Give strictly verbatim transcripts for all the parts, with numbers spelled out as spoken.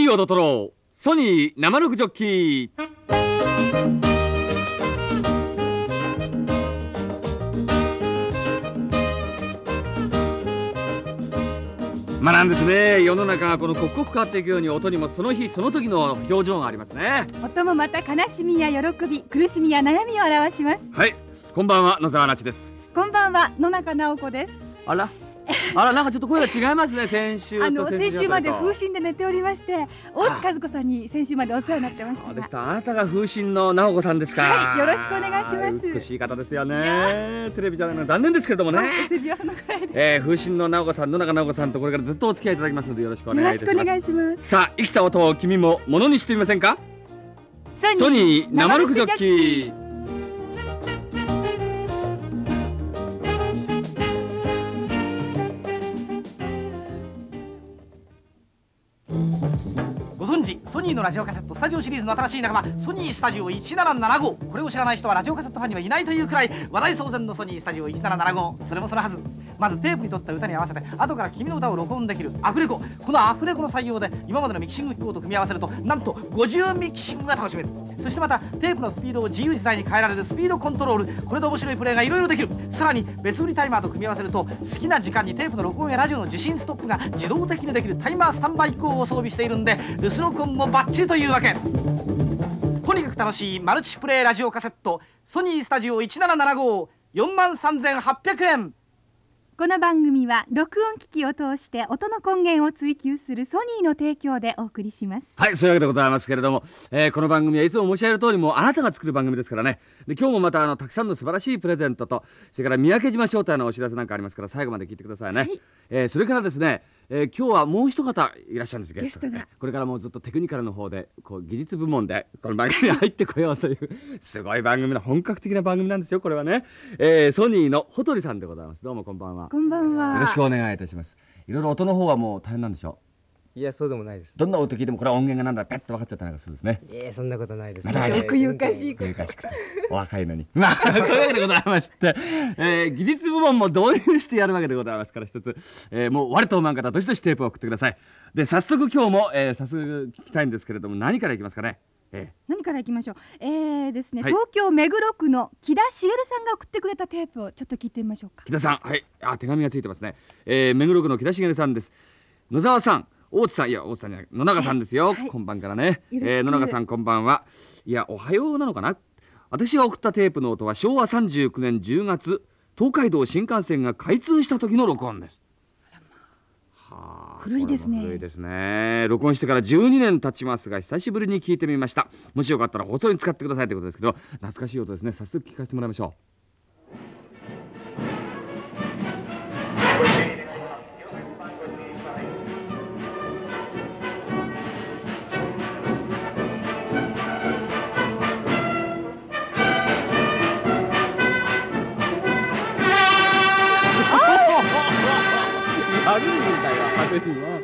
ーをととろうソニー生録ジョッキー。まあなんですね、世の中がこの刻々変わっていくように、音にもその日その時の表情がありますね。 音もまた悲しみや喜び、苦しみや悩みを表します。 はい、こんばんは、野沢那智です。 こんばんは、野中直子です。 あらあら、なんかちょっと声が違いますね。先週とあの先週まで風神神で寝ておりまして、大津和子さんに先週までお世話になってましたが。 そうでした。あなたが風神の直子さんですか。 はい、よろしくお願いします。 美しい方ですよね。テレビじゃないの残念ですけれどもね。 お世辞はそのくらいで、 えー、風神の直子さん、野中直子さんとこれからずっとお付き合いいただきますので、よろしくお願いいたします。 よろしくお願いします。 さあ、生きた音を君もものにしてみませんか。 ソニーソニー生録ジョッキー。 ソニーのラジオカセットスタジオシリーズの新しい仲間、ソニースタジオいちななななご。これを知らない人はラジオカセットファンにはいないというくらい話題騒然のソニースタジオいちななななご。それもそのはず、まずテープに取った歌に合わせて後から君の歌を録音できるアフレコ。このアフレコの採用で今までのミキシング機構と組み合わせると、なんとごじゅうミキシングが楽しめる。そしてまたテープのスピードを自由自在に変えられるスピードコントロール。これで面白いプレイがいろいろできる。さらに別売りタイマーと組み合わせると、好きな時間にテープの録音やラジオの受信ストップが自動的にできるタイマースタンバイ機構を装備しているんで、留守録音もバッチリというわけ。とにかく楽しいマルチプレイラジオカセット、ソニースタジオいちななななご、よんまんさんぜんはっぴゃくえん。 この番組は録音機器を通して音の根源を追求するソニーの提供でお送りします。 はい、そういうわけでございますけれども、えー、この番組はいつも申し上げる通り、もうあなたが作る番組ですからね。で、今日もまたあのたくさんの素晴らしいプレゼントと、それから三宅島招待のお知らせなんかありますから、最後まで聞いてくださいね。はい、えー、それからですね、えー、今日はもう一方いらっしゃるんです。ゲストがこれからもうずっとテクニカルの方でこう技術部門でこの番組に入ってこようというすごい番組の本格的な番組なんですよ、これはね。えー、ソニーのほとりさんでございます。どうもこんばんは。 こんばんは。 よろしくお願いいたします。いろいろ音の方はもう大変なんでしょう。いや、そうでもないです。 どんな音聞いてもこれは音源がなんだペッと分かっちゃったりなんかするんですね。 いや、そんなことないです。 まだ奥ゆかしいこと。 ゆかしくてお若いのにまあそういうわけでございまして、えー、技術部門も導入してやるわけでございますから、一つ、えー、もう我と思わん方どしどしテープを送ってください。で、早速今日も、えー、早速聞きたいんですけれども、何からいきますかね。えー、 何からいきましょう。えーですね、 はい、 東京目黒区の木田茂さんが送ってくれたテープをちょっと聞いてみましょうか。 木田さん、はい、あ、手紙がついてますね。えー、目黒区の木田茂さんです。野沢さん、大津さん、いや大津さんじゃない、野中さんですよ、はい、今晩からね、えー、野中さんこんばんは。いや、おはようなのかな。私が送ったテープの音はしょうわさんじゅうきゅうねんじゅうがつ、東海道新幹線が開通した時の録音です。はあ、 古いですね。 古いですね。録音してからじゅうにねん経ちますが、久しぶりに聞いてみました。もしよかったら放送に使ってくださいということですけど、懐かしい音ですね。早速聞かせてもらいましょう。悪いんだよ、派手には。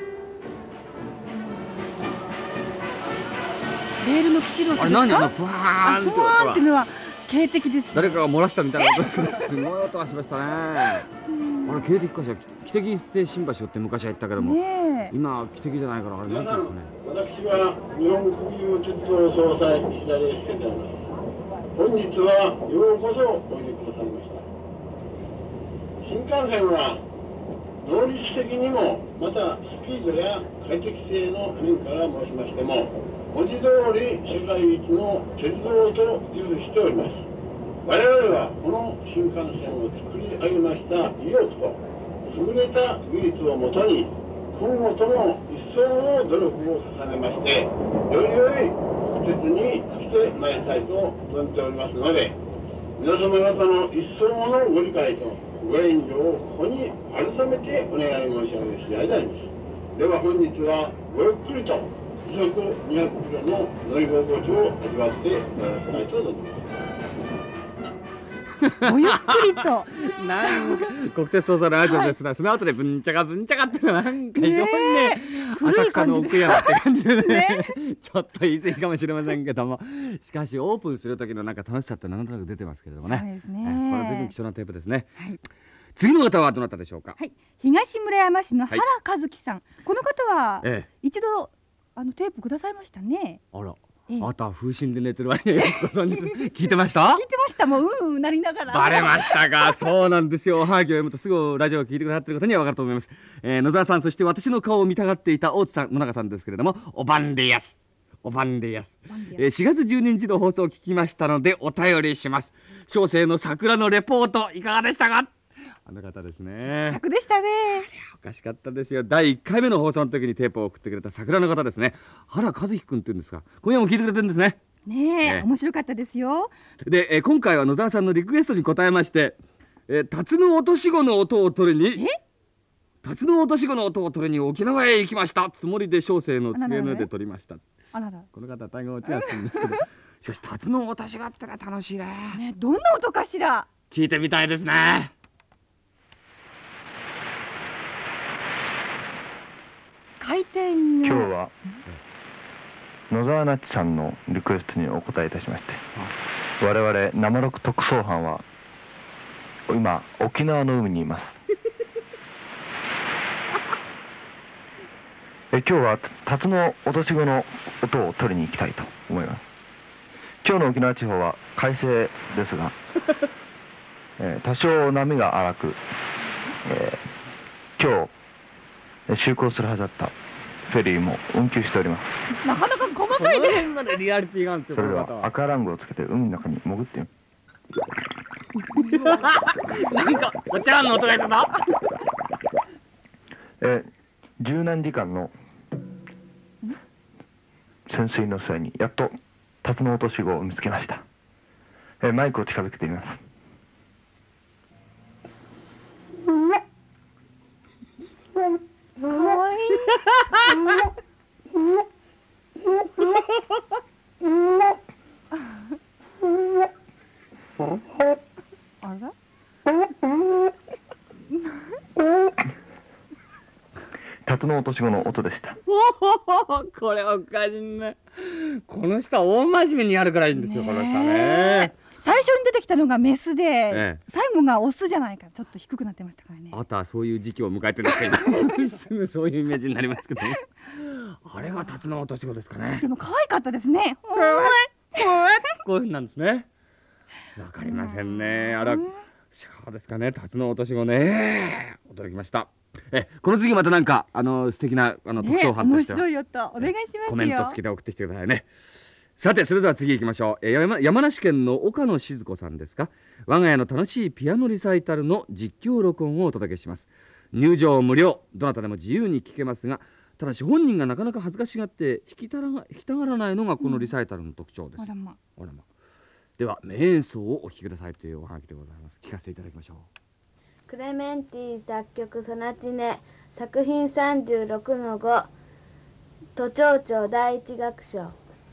レールのきしる音ですか。 あれ何、あのふわーんってふわーんっていうのは警笛です。 誰かが漏らしたみたいな音ですね。すごい音がしましたね。あれ警笛かしら。汽笛一世新橋って昔は言ったけども、ね、今汽笛じゃないから、あれ何ていうんですかね。 私は日本国有鉄道総裁石田礼介であります。本日はようこそおいでくださいました。新幹線は能率的にも、またスピードや快適性の面から申しましても、文字通り世界一の鉄道と自負しております。我々はこの新幹線を作り上げました意欲と優れた技術をもとに、今後とも一層の努力を重ねまして、よりより国鉄にしてまいりたいと存じておりますので、皆様方の一層のご理解とご援助をここに改めてお願い申し上げる次第であります。では本日はごゆっくりと時速にひゃくキロの乗り心地を味わっていただきたいと思います。 ごゆっくりとなんか国鉄捜査のラジオですが、はい、その後でぶんちゃかぶんちゃかってのはなんか非常にね、浅草の奥山って感じで ね, ねちょっと言い過ぎかもしれませんけども、しかしオープンする時のなんか楽しさってなんとなく出てますけれどもね。 そうですね、 これは随分貴重なテープですね。はい、次の方はどなたでしょうか。 はい、東村山市の原和樹さん、はい、この方は、 ええ、 一度あのテープくださいましたね。 あら、 ええあなたは風疹で寝てる割にはよくご存知聞いてました聞いてました。もううんうんなりながら。 バレましたが、そうなんですよ。おはがきを読むとすぐラジオを聞いてくださっている方には分かると思います、えー、野沢さん、そして私の顔を見たがっていた大津さん、野中さんですけれども、おばんでやすおばんでやす、えー、しがつじゅうににちの放送を聞きましたのでお便りします。小生の桜のレポートいかがでしたか。あの方ですね。 楽でしたね。 おかしかったですよ。だいいっかいめの放送の時にテープを送ってくれた桜の方ですね。原和樹くんっていうんですか。今夜も聞いてくれてるんですね。 ねえ、 ねえ面白かったですよ。 で、えー今回は野沢さんのリクエストに答えまして、えー、辰野落とし子の音を取りに辰野落とし子の音を取りに沖縄へ行きましたつもりで小生の告げの上で取りました。 あらら、 この方は大変落ちやすいんですけどしかし辰野落とし子ってのは楽しいね。 ね、どんな音かしら。 聞いてみたいですね。 回転今日は野沢那智さんのリクエストにお答えいたしまして、我々生録特捜班は今沖縄の海にいますえ今日は辰野落とし子の音を取りに行きたいと思います。今日の沖縄地方は快晴ですが、えー多少波が荒く、えー今日就航するはずだったフェリーも運休しております。 なかなか細かいです。 までリアリティがあるんですよ。 それでこの方は赤ラングをつけて海の中に潜ってみなんかお茶碗の音がしたな。 えー十何時間の潜水の末にやっと辰野落とし子を見つけました。えーマイクを近づけてみます。 かわいい。あら。 辰野落とし子の音でした。 これおかしいね。この人は大真面目にやるからいいんですよ、この人はね。 最初に出てきたのがメスで、 ええ最後がオスじゃないからちょっと低くなってましたからね。 あなたはそういう時期を迎えてるんですか今すぐそういうイメージになりますけどね。あれが辰野落とし子ですかね。 でも可愛かったですね。 こういうふうになんですね。わかりませんね。あら、そうですかね。辰野落とし子ね。驚きました。え、この次またなんかあの素敵なあの特捜班と面しては白い音お願いしますよ。 コメント付きで送ってきてくださいね。さてそれでは次行きましょう。えー山山梨県の岡野静子さんですか。我が家の楽しいピアノリサイタルの実況録音をお届けします。入場無料、どなたでも自由に聴けますが、ただし本人がなかなか恥ずかしがって弾きたらが弾きたがらないのがこのリサイタルの特徴です。 あらま。 あらま。では名演奏をお聴きくださいというおはがきでございます。聞かせていただきましょう。 クレメンティ作曲ソナチネ作品さんじゅうろくのご都庁長第一楽章。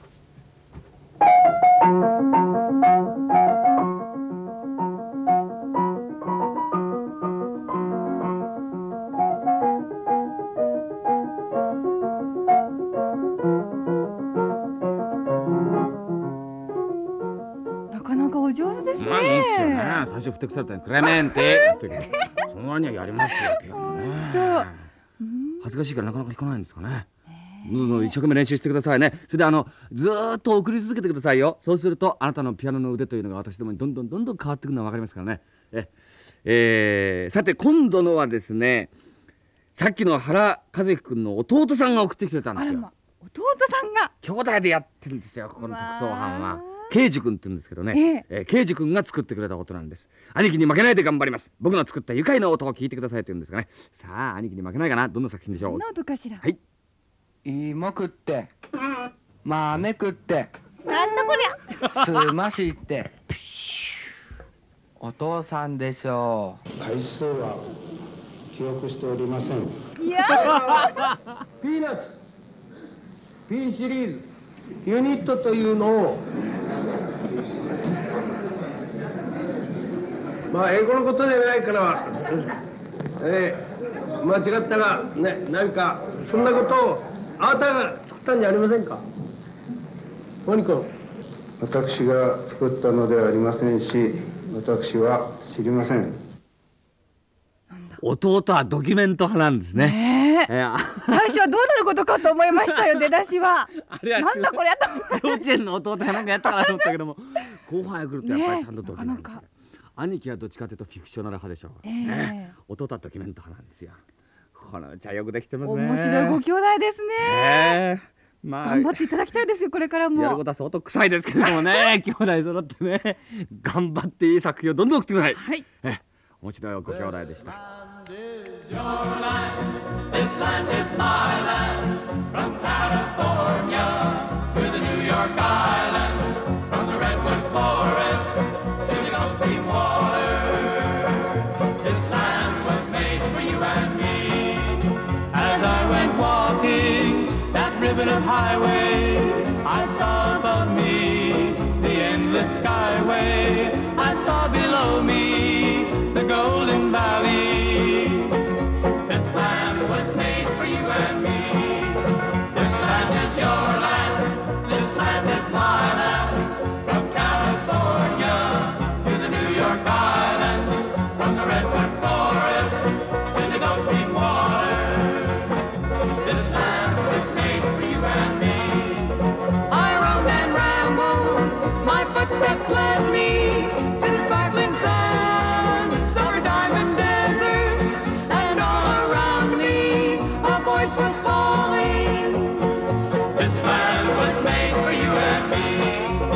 なかなかお上手ですね。 まあいいですよね。最初ふてくされたのクレメンテその割にはやりますよピアノね。恥ずかしいからなかなか弾かないんですかね。どんどん一生懸命練習してくださいね。それであのずーっと送り続けてくださいよ。そうするとあなたのピアノの腕というのが私どもにどんどんどんどん変わってくるのが分かりますからね。え、えー、さて今度のはですね、さっきの原和樹君の弟さんが送ってきてくれたんですよ。 あらま。弟さんが。 兄弟でやってるんですよ、ここの特捜班はわ。 刑事君って言うんですけどね、えー、刑事君が作ってくれた音なんです。兄貴に負けないで頑張ります。僕の作った愉快な音を聞いてくださいと言うんですがね。さあ兄貴に負けないかな。どんな作品でしょう。 どんな音かしら。 はい。 芋食って豆食ってなんだこりゃ。 すましってお父さんでしょう。 回数は記憶しておりません。 いやピーナッツ P シリーズユニットというのをまあ英語のことじゃないからえー、間違ったらね何かそんなことをあなたが作ったんじゃありませんか。何君。私が作ったのではありませんし私は知りません。 弟はドキュメント派なんですね。 ねえー、 最初はどうなることかと思いましたよ出だしは。 あれはなんだこれと幼稚園の弟がなんかやったかなと思ったけども後輩が来るとやっぱりちゃんとドキュメント、 ね、なかなか兄貴はどっちかというとフィクショナル派でしょう、 えーね、弟はドキュメント派なんですよ。このうちはよくできてますね。 面白いご兄弟ですね、 ねまあ、 頑張っていただきたいですよこれからも。 やることは相当臭いですけれどもね兄弟揃ってね頑張っていい作品をどんどん送ってください。 はい、 え面白いご兄弟でした。 Of highway, I saw above me the endless skyway. I saw below me the golden valley. This land was made for you and me. This land is your land. This land is my land. From California to the New York Island, from the redwood forest to the Gulf Stream water. This land was made for you and me. I roamed and rambled, my footsteps led me to the sparkling sands, summer diamond deserts, and all around me a voice was calling. This land was made for you and me.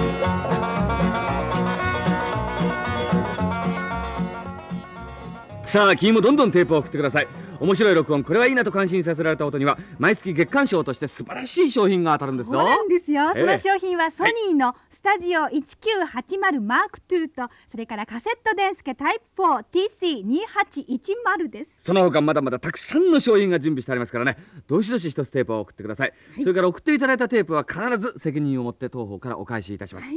さあ君もどんどんテープを送ってください。面白い録音、これはいいなと感心させられた音には毎月月間賞として素晴らしい商品が当たるんですよ。 そうなんですよ、 ええ、 その商品はソニーのスタジオいちきゅうはちまるマークツーと、それからカセット電助タイプ フォー ティーシーにはちいちまる です。 その他まだまだたくさんの商品が準備してありますからね、どしどし一つテープを送ってください、はい、それから送っていただいたテープは必ず責任を持って当方からお返しいたします、はい、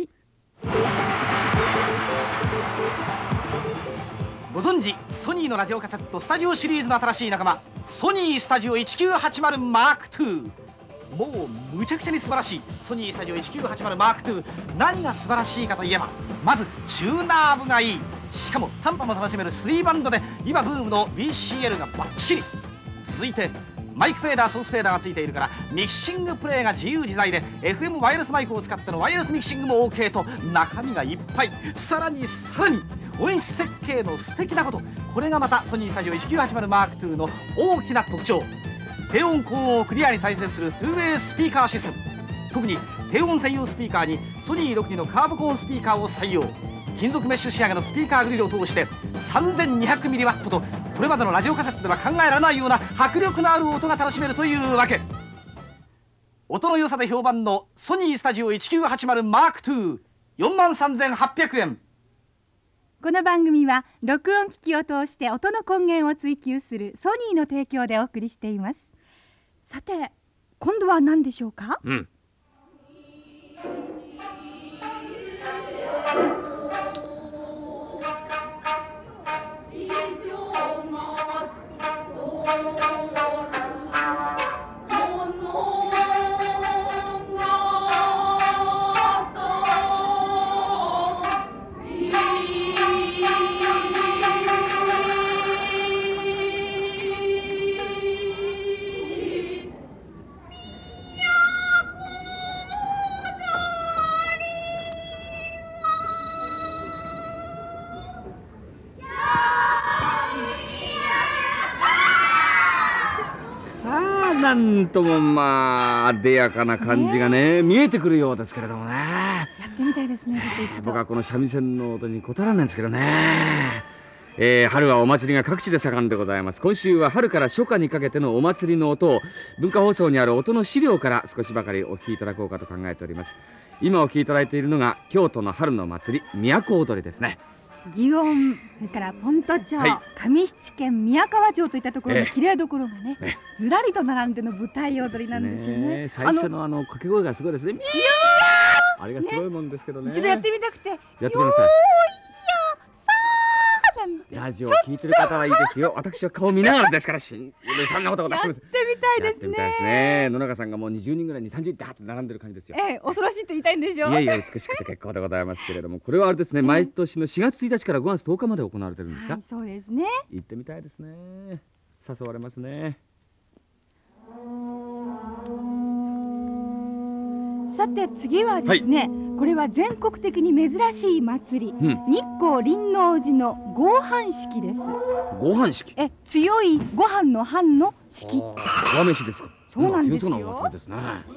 ご存知ソニーのラジオカセットスタジオシリーズの新しい仲間ソニースタジオいちきゅうはちまるマークツー。もうむちゃくちゃに素晴らしいソニースタジオいちきゅうはちまるマークツー。何が素晴らしいかといえば、まずチューナー部がいい、しかも短波も楽しめるスリーバンドで今ブームの ビーシーエル がバッチリ。続いてマイクフェーダー、ソースフェーダーがついているからミキシングプレイが自由自在で エフエム ワイヤレスマイクを使ってのワイヤレスミキシングも OK と中身がいっぱい。さらにさらに音質設計の素敵なこと、これがまたソニースタジオいちきゅうはちまるマークツーの大きな特徴。低音高音をクリアに再生する ツーウェイ スピーカーシステム。特に低音専用スピーカーにソニー独自のカーブコーンスピーカーを採用。金属メッシュ仕上げのスピーカーグリルを通してさんぜんにひゃくミリワットとこれまでのラジオカセットでは考えられないような迫力のある音が楽しめるというわけ。音の良さで評判のソニースタジオいちきゅうはちまるマークツー、よんまんさんぜんはっぴゃくえん。 この番組は録音機器を通して音の根源を追求するソニーの提供でお送りしています。さて今度は何でしょうか。うん、なんともまあ艶やかな感じがね、見えてくるようですけれどもね。 やってみたいですね。ちょっと一度僕はこの三味線の音に応えられないんですけどね。えー、春はお祭りが各地で盛んでございます。今週は春から初夏にかけてのお祭りの音を文化放送にある音の資料から少しばかりお聞きいただこうかと考えております。今お聞きいただいているのが京都の春の祭り都踊りですね。 祇園、それからポント町、はい、上七軒宮川町といったところの綺麗どころがね、ええ、ずらりと並んでの舞台踊りなんですよね。 最初のあの掛け声がすごいですね。いやー、あれがすごいもんですけどね。 一度やってみたくて。やってください。ラジオを聞いてる方はいいですよ。私は顔見ながらですから、しんそんなことがやってみたいですね。 やってみたいですね。野中さんがもうにじゅうにんぐらいにさんじゅうにんでって並んでる感じですよ。 ええ、恐ろしいと言いたいんでしょう。 いやいや美しくて結構でございますけれども、これはあれですね、毎年のしがつついたちからごがつとおかまで行われてるんですか。 はい、そうですね。 行ってみたいですね。誘われますね。 さて次はですね、はい、これは全国的に珍しい祭り、うん、日光輪王寺の合飯式です。 合飯式？ え、強いご飯の飯の式。 ご飯ですか？ そうなんですよ。 強そうなお祭りですね。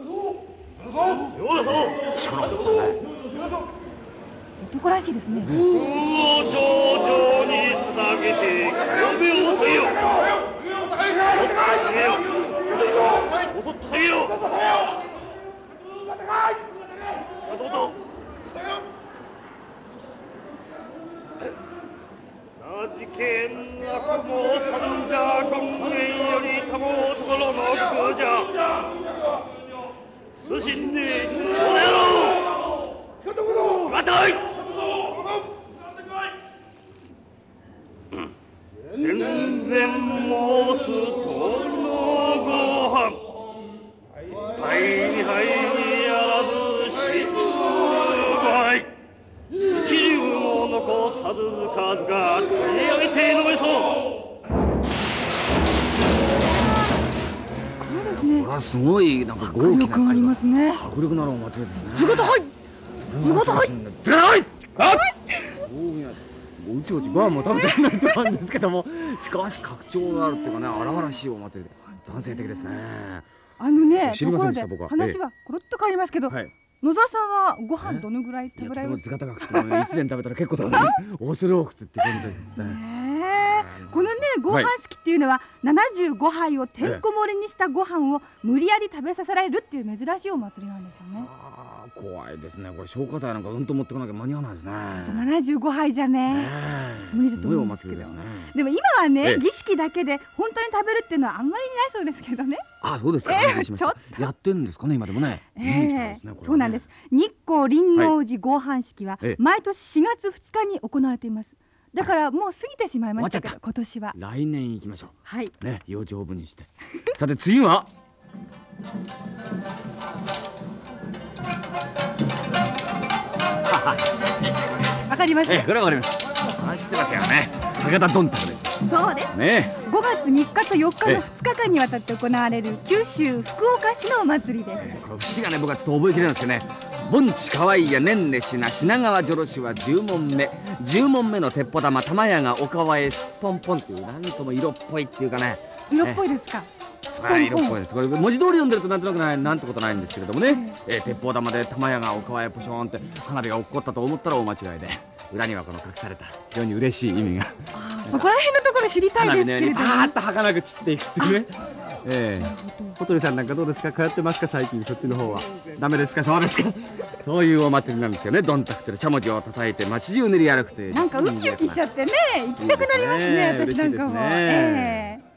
男らしいですね。 上々に捧げて清めをせよ。そっと下げよ。事件なくも三者権限より多ごところの子じゃ進んでちょうだやろう決まってこい全然申すとのご飯はいにはいにやらずしぬばい一流も残さずずかずか取り上げて飲めそうそうですね。 これはすごいなんか豪気な迫力ありますね。 迫力のあるお祭りですね。 図形はい図形はい図形はいかっうちうちご飯も食べてないとなんですけどもしかし格調のあるっていうかね荒々しいお祭りで男性的ですね。 あのね知りませんでした僕は。 話はコロッと変わりますけど、はい、野沢さんはご飯どのぐらい食べられますか？ 図形が高くても一年食べたら結構食べます。恐れ多くてって感じですね。 このね合飯式っていうのはななじゅうごはいをてんこ盛りにしたご飯を無理やり食べさせられるっていう珍しいお祭りなんですよね。 ああ怖いですね。これ消化剤なんかうんと持ってこなきゃ間に合わないですね。 ななじゅうごはいじゃね無理だと思うんですけど。でも今はね儀式だけで本当に食べるっていうのはあんまりないそうですけどね。 あそうですか。やってるんですかね今でもね。 そうなんです。日光輪王寺合飯式は毎年しがつふつかに行われています。だからもう過ぎてしまいましたけど今年は来年行きましょう。 はいね養生分にしてさて次はわかります。 えこれわかります。知ってますよね。博多どんたくです。 そうですね。ごがつみっかとよっかのふつかかんにわたって行われる九州福岡市のお祭りです。 この節がね僕はちょっと覚えきれないんですけどね。盆地かわいいやねんねしな品川女郎氏はじゅうもんめじゅうもんめの鉄砲玉玉屋がお川へすっぽんぽんっていうなんとも色っぽいっていうかね。 色っぽいですか。 はい、色っぽいです。これ文字通り読んでるとなんとなくないなんてことないんですけれどもね、えー、鉄砲玉で玉屋がお川へポショーンって花火が落っこったと思ったら大間違いで裏にはこの隠された非常に嬉しい意味があそこら辺のところ知りたいですけれども、 パーッと儚く散っていくっていうね。ええ、小鳥さんなんかどうですか？通ってますか最近そっちの方は？ダメですか？そうですか。そういうお祭りなんですよね。どんたくってしゃもじを叩いて街中練り歩くという。 なんかウキウキしちゃってね行きたくなりますね。私なんかも。ええ。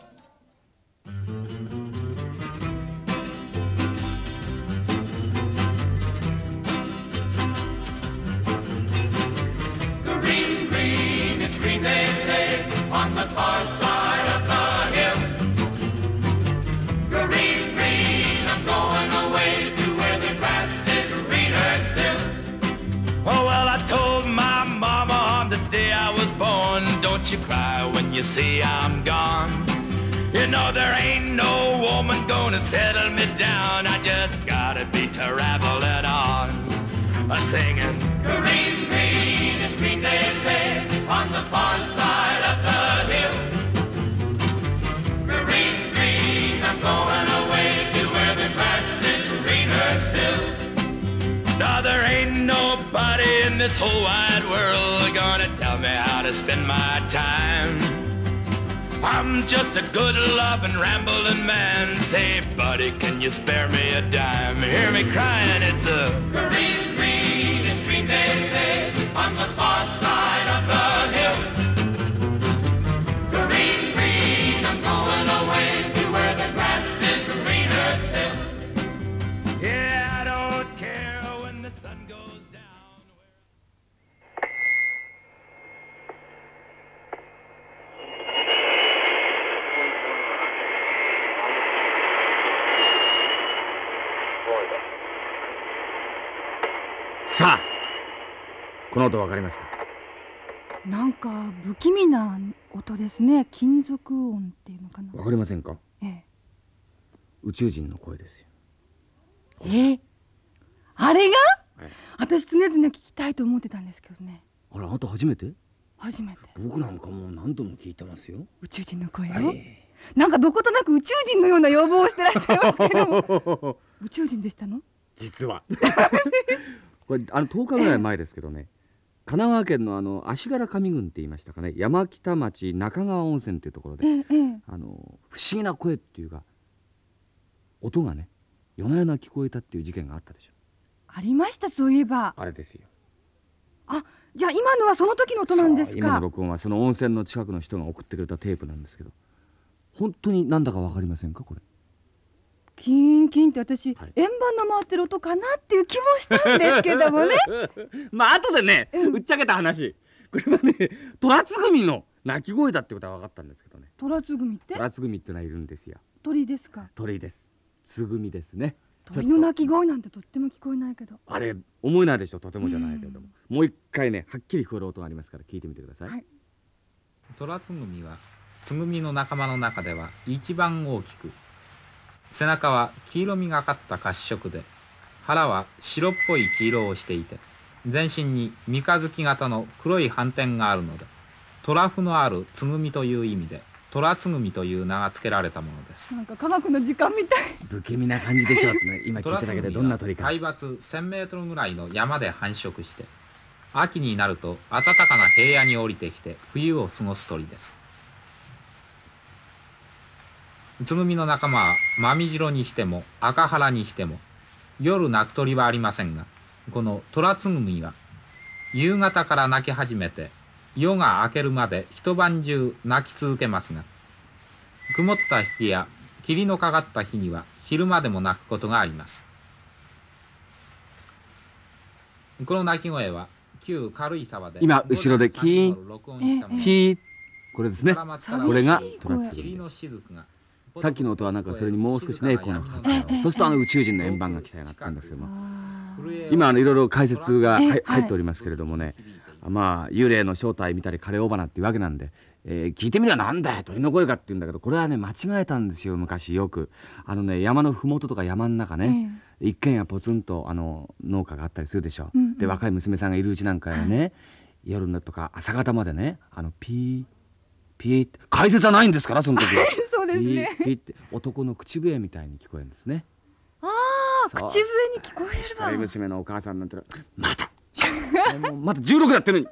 Don't you cry when you see I'm gone. You know there ain't no woman gonna settle me down. I just gotta be traveling on, a singing. Green, green is green, they say, on the far side of the hill. Green, green, I'm going away to where the grass is greener still. Now there ain't nobody in this whole wide world gonna tell me how to spend my time. I'm just a good loving rambling man. Say buddy, can you spare me a dime? Hear me crying, it's a green, green, it's green they say, on the far side of the hill. Green, green, I'm going away to where the grass is greener still. Yeah, I don't care when the sun goes down. さあこの音わかりますか？ なんか不気味な音ですね。金属音っていうのかな。 わかりませんか？ ええ、 宇宙人の声ですよ。 えー、あれが、 はい、 私常々聞きたいと思ってたんですけどね。 あら、あなた初めて？ 初めて。 僕なんかもう何度も聞いてますよ、 宇宙人の声を、 はい、 なんかどことなく宇宙人のような要望をしてらっしゃいますけども宇宙人でしたの？ 実はこれあのとおかぐらい前ですけどね、神奈川県のあの足柄上郡って言いましたかね、山北町中川温泉っていうところで、 ええ、 あの不思議な声っていうか音がね夜な夜な聞こえたっていう事件があったでしょ。 ありました、そういえば。 あれですよ。 あ、じゃあ今のはその時の音なんですか？ 今の録音はその温泉の近くの人が送ってくれたテープなんですけど、本当になんだかわかりませんかこれ。 キーンキーンって私、 はい、 円盤の回ってる音かなっていう気もしたんですけどもねまあ後でね、うっちゃけた話、これはねトラツグミの鳴き声だってことは分かったんですけどね。 トラツグミって？ トラツグミってのはいるんですよ。 鳥ですか？ 鳥です。ツグミですね。 鳥の鳴き声なんてとっても聞こえないけど。 あれ思えないでしょ、とてもじゃないけれども、もう一回ねはっきり聞こえる音がありますから聞いてみてください。はい、 トラツグミはツグミの仲間の中では一番大きく、背中は黄色みがかった褐色で、腹は白っぽい黄色をしていて、全身に三日月型の黒い斑点があるので、トラフのあるツグミという意味でトラツグミという名が付けられたものです。 なんか科学の時間みたい。 不気味な感じでしょうってね、今聞いただけでどんな鳥か。 海抜せんメートルぐらいの山で繁殖して、秋になると暖かな平野に降りてきて冬を過ごす鳥です。ツグミの仲間は真み白にしても赤腹にしても夜鳴く鳥はありませんが、このトラツグミは夕方から鳴き始めて夜が明けるまで一晩中鳴き続けますが、曇った日や霧のかかった日には昼間でも鳴くことがあります。この鳴き声は旧軽井沢で今後ろでキーンキーこれですね。これがトラツグミです。さっきの音はなんかそれにもう少しねエコーがかかった、そうするとあの宇宙人の円盤が来たようになったんですけども、今あのいろいろ解説が入っておりますけれどもね、まあ幽霊の正体見たり枯れ尾花っていうわけなんで、えー、聞いてみればなんだよ鳥の声かって言うんだけど、これはね間違えたんですよ昔よく。あのね山の麓とか山の中ね、えー、一軒家ポツンとあの農家があったりするでしょ、うんうん、で若い娘さんがいるうちなんかやね、はい、夜のとか朝方までねあのピーピーって解説はないんですからその時はそうですね、 ピーピーって男の口笛みたいに聞こえるんですね。 ああ口笛に聞こえるわ。 一人娘のお母さんなんてまたもうまだじゅうろくやってるのに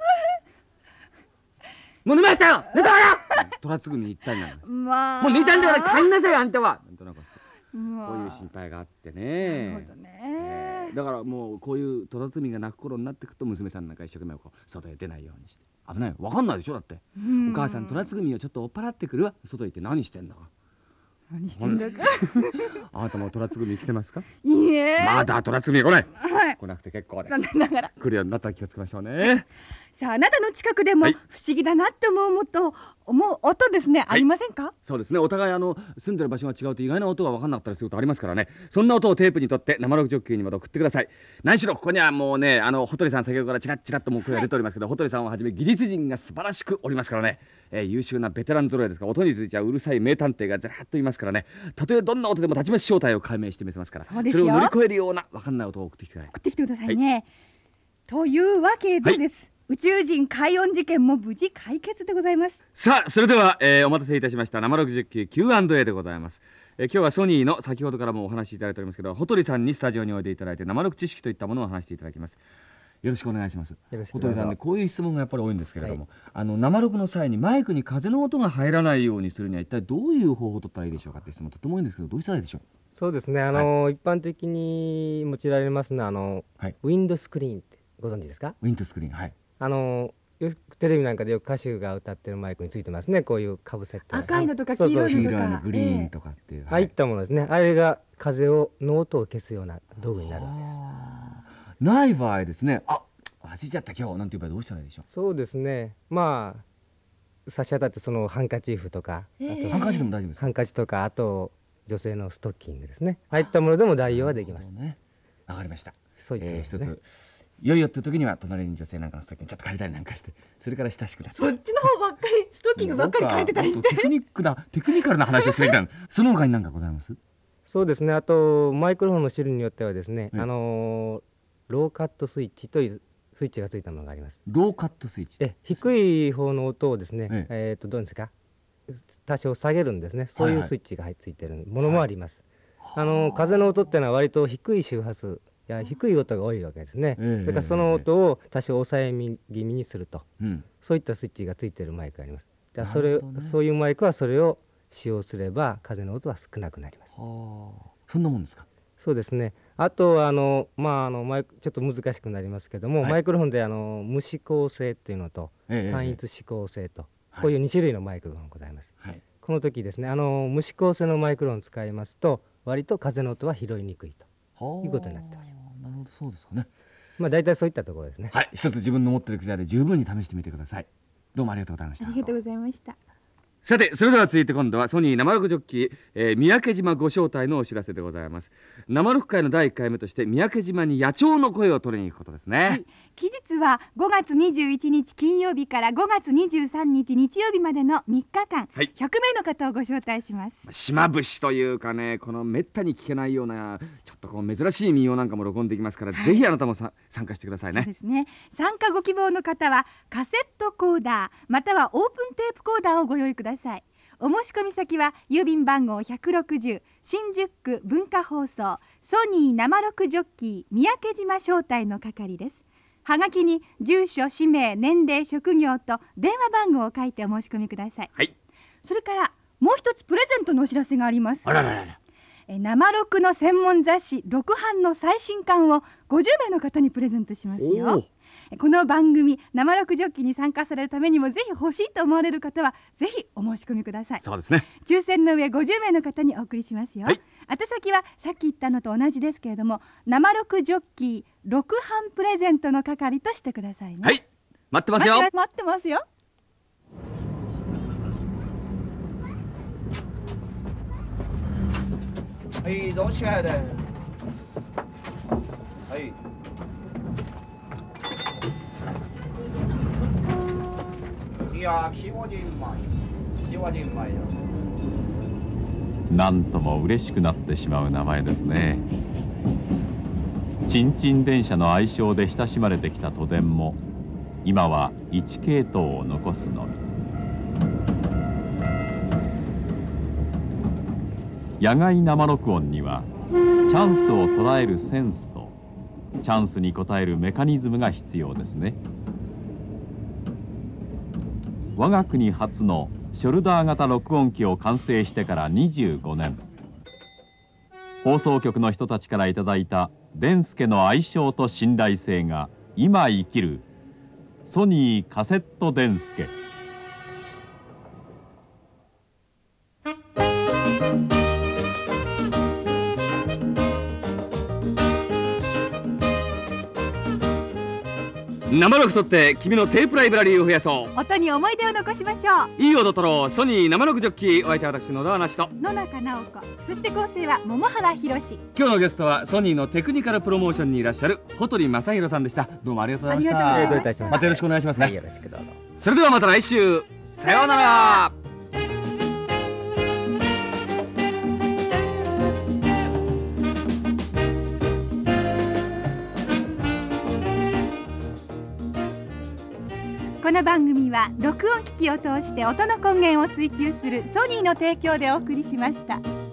もう寝ましたよ寝たわよトラツグミに行ったりなんです、まあ、もう寝たんだから帰んなさいあんたはなんとなくして、まあ、こういう心配があってね。なるほどね、えー、だからもうこういうトラツグミが泣く頃になってくると娘さんなんか一生懸命こう外へ出ないようにして、危ない分かんないでしょだって、お母さんトラツグミをちょっと追っ払ってくるわ、外行って何してんだか何してんだかあなたもトラツグミ来てますか？ いいえまだトラツグミ来ない、 はい、 来なくて結構です。 残念ながら来るようになったら気をつけましょうねさああなたの近くでも不思議だなって思う音、思う音ですね、はい、ありませんか？ そうですね、お互いあの住んでる場所が違うと意外な音が分かんなかったりすることありますからね、そんな音をテープに取って生録ジョッキーにまで送ってください。何しろここにはもうねあのほとりさん先ほどからチラッチラッともう声が出ておりますけど、はい、ほとりさんをはじめ技術陣が素晴らしくおりますからね、えー、優秀なベテラン揃いですから音についてはうるさい名探偵がずらっといますからね、たとえどんな音でもたちまち正体を解明してみせますから、 そ, それを乗り越えるような分かんない音を送ってきてください。 送ってきてくださいね、はい、というわけでです、はい、宇宙人海音事件も無事解決でございます。 さあそれでは、えー、お待たせいたしました生ろくじゅっきゅう キューアンドエー でございます、えー、今日はソニーの先ほどからもお話しいただいておりますけど、ほとりさんにスタジオにおいでいただいて生ろく知識といったものを話していただきます。よろしくお願いします。ほとりさんね、こういう質問がやっぱり多いんですけれども、はい、あの生録の際にマイクに風の音が入らないようにするには一体どういう方法を取ったらいいでしょうかって質問とても多いんですけど、どうしたらいいでしょう？ そうですね、あの、はい、一般的に用いられますのはあの、はい、ウィンドスクリーンってご存知ですか？ ウィンドスクリーン、はい、 あのよくテレビなんかでよく歌手が歌ってるマイクについてますね、こういうかぶせって赤いのとか黄色いのとかグリーンとかっていう、 ああいったものですね。あれが風をの音を消すような道具になるわけです。 ない場合ですね、あ忘れちゃった今日なんていう場合どうしたらいいでしょう？ そうですね、まあ差し当たってそのハンカチーフとか、 えー、あとハンカチでも大丈夫ですか？ ハンカチとか、あと女性のストッキングですね、ああいったものでも代用はできます。 ね、わかりました。 そういった、ね、 えー、一ついよいよっていう時には隣に女性なんかのストッキングちょっと借りたりなんかして、それから親しくなって、 そっちの方ばっかりストッキングばっかり借りてたりして、 テクニックだテクニカルな話をするべきなのその他に何かございます？ そうですね。あとマイクロフォンの種類によってはですね、 はい、 あのー、ローカットスイッチというスイッチがついたものがあります。 ローカットスイッチ。 え低い方の音をですね、 えええー、とどうですか、多少下げるんですね。そういうスイッチがついているものもあります。はい、あのー、風の音っていうのは割と低い周波数や低い音が多いわけですね。 ええ、 それからその音を多少抑え気味にすると、 うん、 そういったスイッチがついているマイクがあります。じゃあそれ、ね、そういうマイクはそれを使用すれば風の音は少なくなります。 はあ、そんなもんですか。 そうですね。あとはあの、まあ、あのマイクちょっと難しくなりますけども、はい、マイクロフォンであの無指向性っていうのと、ええ、単一指向性と、ええ、こういうに種類のマイクがございます。はい、この時ですね、あの無指向性のマイクロフォンを使いますと割と風の音は拾いにくいということになってます。 なるほど、そうですかね。 まあ大体そういったところですね。 はい、一つ自分の持っている機材で十分に試してみてください。どうもありがとうございました。 ありがとうございました。 さて、それでは続いて今度はソニー生録ジョッキー、えー、三宅島ご招待のお知らせでございます。生録会のだいいっかいめとして三宅島に野鳥の声を取りに行くことですね。はい、 期日はごがつにじゅういちにち金曜日からごがつにじゅうさんにち日曜日までのみっかかん、はい、ひゃくめいの方をご招待します。 島節というかね、このめったに聞けないようなちょっとこう珍しい民謡なんかも録音できますから、はい、ぜひあなたもさ参加してくださいね。 そうですね。参加ご希望の方はカセットコーダーまたはオープンテープコーダーをご用意ください。お申し込み先は郵便番号ひゃくろくじゅう新宿区文化放送ソニー生録ジョッキー三宅島招待の係です。はがきに住所、氏名、年齢、職業と電話番号を書いてお申し込みください。 はい。 それからもう一つプレゼントのお知らせがあります。 あらららら。 え生録の専門雑誌録版の最新刊をごじゅうめいの方にプレゼントしますよ。この番組生録ジョッキーに参加されるためにもぜひ欲しいと思われる方はぜひお申し込みください。 そうですね。 抽選の上ごじゅうめいの方にお送りしますよ。はい、宛先はさっき言ったのと同じですけれども、生録ジョッキー録版プレゼントの係としてくださいね。 はい、待ってますよ。 待って、待ってますよ。 はい、どうしやで。はい。いや、きもじんまい。きもじんまいよ。 なんとも嬉しくなってしまう名前ですね。ちんちん電車の愛称で親しまれてきた都電も今はいち系統を残すのみ。野外生録音にはチャンスを捉えるセンスとチャンスに応えるメカニズムが必要ですね。我が国初のショルダー型録音機を完成してからにじゅうごねん、放送局の人たちからいただいたデンスケの愛称と信頼性が今生きるソニーカセットデンスケ。 生録取って君のテープライブラリーを増やそう。 音に思い出を残しましょう。 いい音取ろう。ソニー生録ジョッキー。お相手は私野田話と野中直子、そして構成は桃原宏。 今日のゲストはソニーのテクニカルプロモーションにいらっしゃる小鳥正弘さんでした。どうもありがとうございました。 ありがとうございました。 またよろしくお願いしますね。 はい、よろしくどうぞ。 それではまた来週、さようなら。 この番組は録音機器を通して音の根源を追求するソニーの提供でお送りしました。